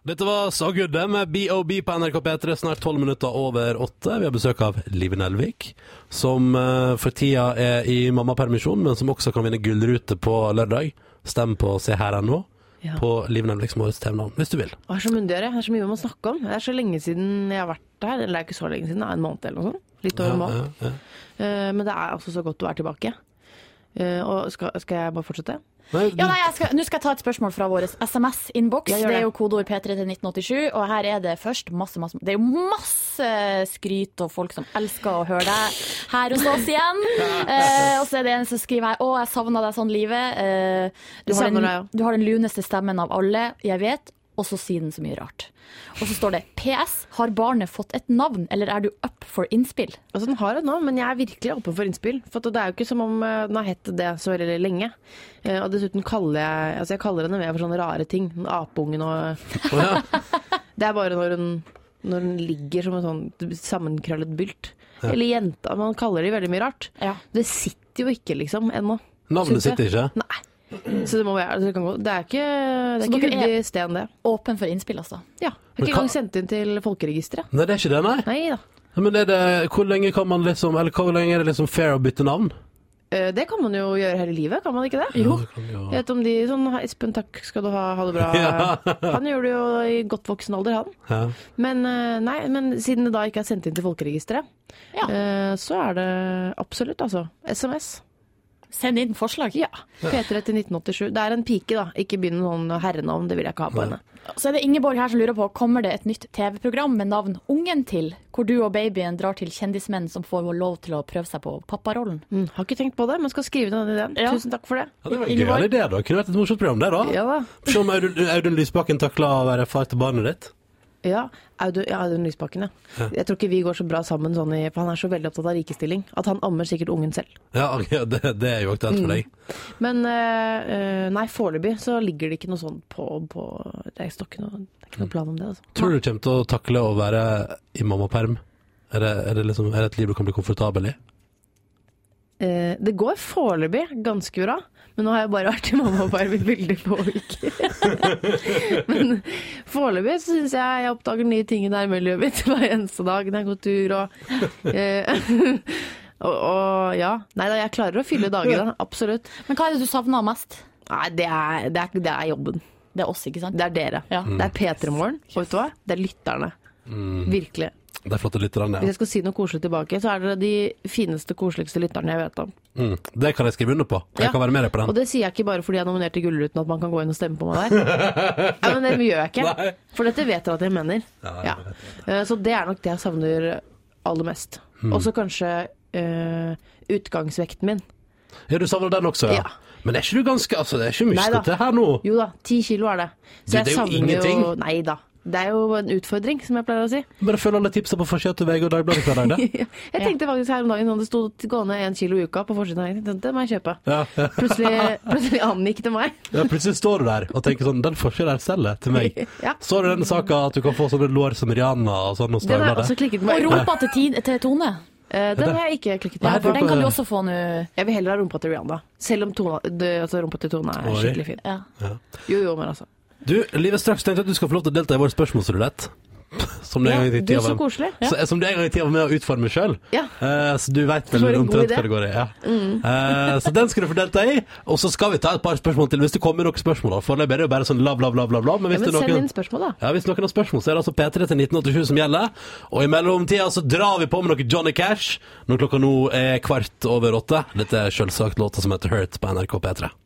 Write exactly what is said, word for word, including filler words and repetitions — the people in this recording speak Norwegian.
Dette var Så Good med B O B på N R K P tre, snart tolv minutter over åtte. Vi har besøk av Live Nelvik, som uh, for tida er i mammapermisjon, men som også kan vinne gullrute på lørdag. Stem på Se her ennå. Ja. På Live Nelviks Mårets T V-navn, hvis du vil. Det er så myndigere, det er så mye man må snakke om. Det er så lenge siden jeg har vært der, eller det er ikke så lenge siden, det er en måned eller noe sånt. Litt over en måned. Ja, ja, ja. Uh, men det er altså så godt å være tilbake. Uh, og skal, skal jeg bare fortsette? Nei, du... Ja, nei, jeg skal, nå skal jeg ta et spørsmål fra vår S M S-inbox. Det. det er jo kodeord P tre til nitten åttisju, og her er det først masse, masse Det er jo masse skryt og folk som elsker å høre deg her hos oss igjen. uh, og så er det en som skriver her: Å, jeg savner deg sånn, Livet. Uh, du, har den, du har den luneste stemmen av alle jeg vet, og så sier den så mye rart. Og så står det P S, har barnet fått et navn, eller er du up for innspill? Altså, den har et navn, men jeg er virkelig oppe for innspill. For det er jo ikke som om den har hett det så veldig lenge. Og dessuten kaller jeg, altså jeg kaller henne med for sånne rare ting. Apungen og... Det er bare når hun, når hun ligger som en sånn sammenkrøllet bylt. Ja. Eller jenta, man kaller de veldig mye rart. Ja. Det sitter jo ikke liksom ennå. Navnet sitter ikke? Nei. Så det må være, det kan gå. Det er ikke, det er ikke veldig sten det. Åpen for innspill, altså? Ja. Jeg har ikke engang sendt inn til folkeregisteret. Nei, det er ikke det, nei? Nei da. Ja, men er det, hvor lenge kan man liksom, eller hvor lenge er det liksom fair å bytte navn? Uh, det kan man jo gjøre hele livet, kan man ikke det? Jo. Jeg vet om de, sånn, Espen, takk skal du ha, ha det bra. Ja. Han gjør det jo i godt voksen alder, han. Ja. Men, uh, nei, men siden det da ikke er sendt inn til folkeregisteret, ja. uh, så er det absolutt, altså, S M S. Send inn forslag. Ja, P tre til nitten åttisju. Det er en pike da, ikke begynne noen herrenavn, det vil jeg ikke ha på henne. Så er det Ingeborg her som lurer på, kommer det et nytt T V-program med navn Ungen til, hvor du og babyen drar til kjendismenn som får lov til å prøve seg på papparollen? Mm, har ikke tenkt på det, men skal skrive den ideen. Ja. Tusen takk for det. Ja, det var en gøy idé da, kunne vært et morsomt program der da. Ja da. Se om Audun, Audun Lysbakken takler å være far til barnet ditt. Ja, Audun, ja, Audun Lysbakken, ja. ja. Jeg tror ikke vi går så bra sammen sånn i, for han er så veldig opptatt av likestilling, at han ammer sikkert ungen selv. Ja, okay, det, det er jo aktuelt for deg. Mm. Men uh, nei, foreløpig så ligger det ikke noe sånt på, på det, er ikke noe, det er ikke noe plan om det. Altså. Tror du du kommer til å takle å være i mammaperm? Er det, er det, liksom, er det et liv du kan bli komfortabel i? Uh, det går foreløpig ganske bra. Men nå har jeg bare vært i mammaperm i veldig få uker. Men foreløpig så synes jeg jeg oppdager nye ting i nærmiljøet mitt hver eneste dag når jeg går tur og, eh, og, og ja. Nei da, jeg klarer å fylle dagene, absolutt. Men hva er det du savner mest? Nei, det er, det er, det er jobben. Det er oss, ikke sant? Det er dere. Ja. Mm. Det er P tre Morgen, og vet du hva? Det er lytterne. Mm. Virkelig. Det er flotte lytterne, ja. Hvis jeg skal si noe koselig tilbake, så er det de fineste, koseligste lytterne jeg vet om. Mm. Det kan jeg skrive under på. Jeg ja. kan være med deg på den. Og det sier jeg ikke bare fordi jeg er nominert til Gullruten at man kan gå inn og stemme på meg der. Ja, men det gjør jeg ikke. Nei. For dette vet dere at jeg mener. Ja, ja. Så det er nok det jeg savner aller mest. Mm. Og så kanskje uh, utgangsvekten min. Ja, du savner den også, ja. ja. Men er ikke du ganske, altså det er ikke mye til her nå? Jo da, ti kilo er det. Så du, det er jo ingenting. Jo, nei da. Det er jo en utfordring, som jeg pleier å si. Bare følg alle tipsa på forsiden til V G og Dagbladet hver dag, da. Jeg tenkte faktisk her om dagen, når det stod gående en kilo i uka på forsiden, det må jeg kjøpe. Ja, ja. Plutselig, plutselig angikk til meg. Ja, plutselig står du der og tenker sånn, den forsiden der selger til meg. Ja. Så er det denne saken at du kan få sånne lår som Rihanna og sånn hos Dagbladet. Den har også klikket meg. Og rumpa til, til Tone. Uh, den har jeg ikke klikket på. Ja, for den kan du også få nå. Jeg vil heller ha rumpa til Rihanna. Selv om tona, det, altså, rumpa til Tone er Oi. skikkelig fin. Ja. Ja. Jo, jo, men altså. Du, Livet, straks tenkte at du skal få lov til å delta i vår spørsmålsrulett. Som ja, du er så koselig. Ja. Så, som du en gang i tida var med å utforme selv. Ja. Uh, så du vet vel omtrent hva det går i. Ja. Mm. Uh, så den skal du få delta i. Og så skal vi ta et par spørsmål til. Hvis det kommer noen spørsmål, for det er bare, bare sånn bla bla bla bla bla. Men, hvis ja, men noen, send inn spørsmål da. Ja, hvis noen har spørsmål, så er det altså P tre til nitten åttisju som gjelder. Og i mellomtida så drar vi på med noe Johnny Cash. Når klokka nå er kvart over åtte. Dette er selvsagt låta som heter Hurt på N R K P tre.